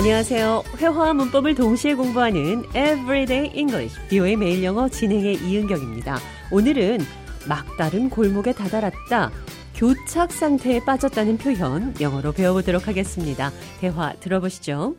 안녕하세요. 회화와 문법을 동시에 공부하는 Everyday English, VOA 매일 영어 진행의 이은경입니다. 오늘은 막다른 골목에 다다랐다, 교착 상태에 빠졌다는 표현 영어로 배워보도록 하겠습니다. 대화 들어보시죠.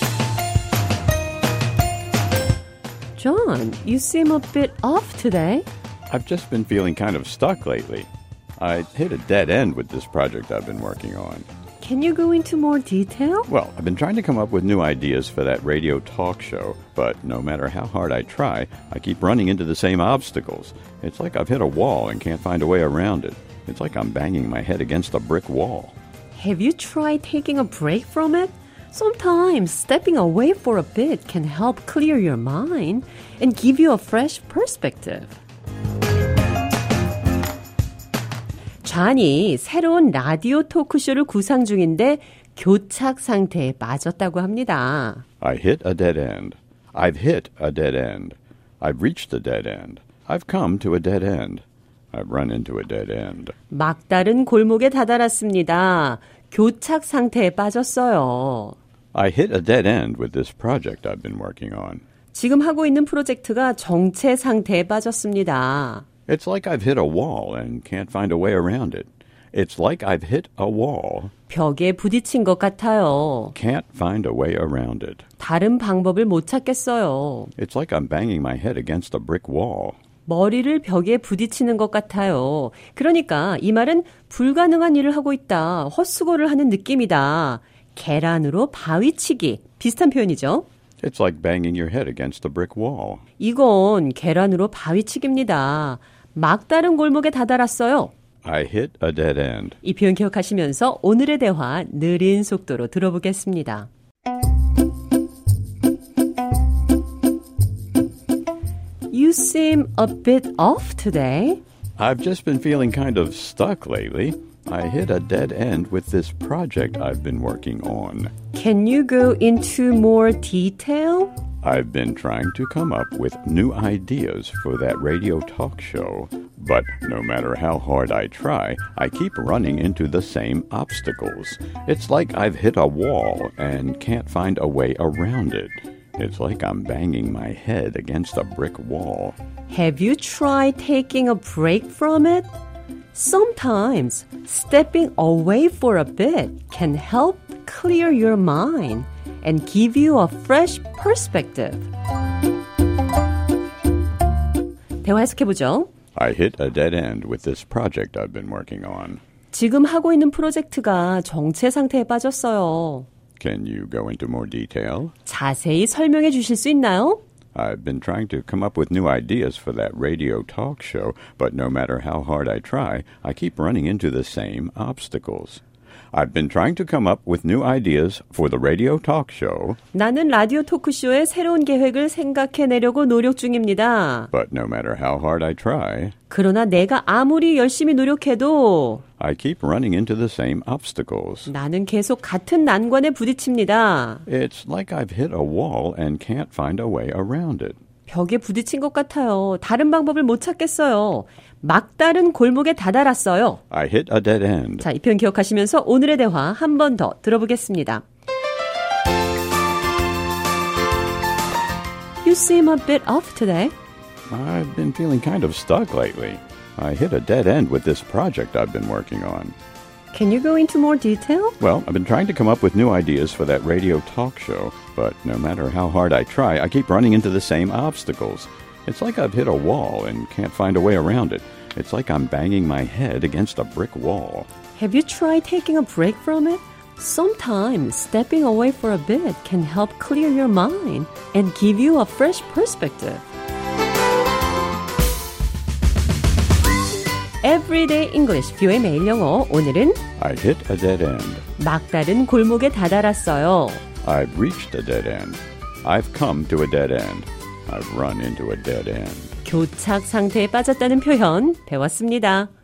John, you seem a bit off today. I've just been feeling kind of stuck lately. I hit a dead end with this project I've been working on. Can you go into more detail? Well, I've been trying to come up with new ideas for that radio talk show, but no matter how hard I try, I keep running into the same obstacles. It's like I've hit a wall and can't find a way around it. It's like I'm banging my head against a brick wall. Have you tried taking a break from it? Sometimes stepping away for a bit can help clear your mind and give you a fresh perspective. 존이 새로운 라디오 토크쇼를 구상 중인데 교착 상태에 빠졌다고 합니다. I hit a dead end. I've hit a dead end. I've reached a dead end. I've come to a dead end. I've run into a dead end. 막다른 골목에 다다랐습니다. 교착 상태에 빠졌어요. I hit a dead end with this project I've been working on. 지금 하고 있는 프로젝트가 정체 상태에 빠졌습니다. It's like I've hit a wall and can't find a way around it. It's like I've hit a wall. 벽에 부딪힌 것 같아요. Can't find a way around it. 다른 방법을 못 찾겠어요. It's like I'm banging my head against a brick wall. 머리를 벽에 부딪히는 것 같아요. 그러니까 이 말은 불가능한 일을 하고 있다, 헛수고를 하는 느낌이다. 계란으로 바위치기, 비슷한 표현이죠. It's like banging your head against a brick wall. 이건 계란으로 바위치기입니다. 막다른 골목에 다다랐어요. I hit a dead end. 이 표현 기억하시면서 오늘의 대화 느린 속도로 들어보겠습니다. You seem a bit off today. I've just been feeling kind of stuck lately. I hit a dead end with this project I've been working on. Can you go into more detail? I've been trying to come up with new ideas for that radio talk show, but no matter how hard I try, I keep running into the same obstacles. It's like I've hit a wall and can't find a way around it. It's like I'm banging my head against a brick wall. Have you tried taking a break from it? Sometimes stepping away for a bit can help clear your mind and give you a fresh perspective. 대화 해석해보죠. I hit a dead end with this project I've been working on. 지금 하고 있는 프로젝트가 정체 상태에 빠졌어요. Can you go into more detail? 자세히 설명해 주실 수 있나요? I've been trying to come up with new ideas for that radio talk show, but no matter how hard I try, I keep running into the same obstacles. I've been trying to come up with new ideas for the radio talk show. 나는 라디오 토크쇼의 새로운 계획을 생각해내려고 노력 중입니다. But no matter how hard I try, 그러나 내가 아무리 열심히 노력해도 I keep running into the same obstacles. 나는 계속 같은 난관에 부딪힙니다. It's like I've hit a wall and can't find a way around it. 벽에 부딪힌 것 같아요. 다른 방법을 못 찾겠어요. 막다른 골목에 다다랐어요. I hit a dead end. 자, 이 표현 기억하시면서 오늘의 대화 한 번 더 들어보겠습니다. You seem a bit off today. I've been feeling kind of stuck lately. I hit a dead end with this project I've been working on. Can you go into more detail? Well, I've been trying to come up with new ideas for that radio talk show, but no matter how hard I try, I keep running into the same obstacles. It's like I've hit a wall and can't find a way around it. It's like I'm banging my head against a brick wall. Have you tried taking a break from it? Sometimes stepping away for a bit can help clear your mind and give you a fresh perspective. Everyday English, 뷰의 매일 영어. 오늘은 I hit a dead end. 막다른 골목에 다다랐어요. I've reached a dead end. I've come to a dead end. I've run into a dead end. 교착 상태에 빠졌다는 표현 배웠습니다.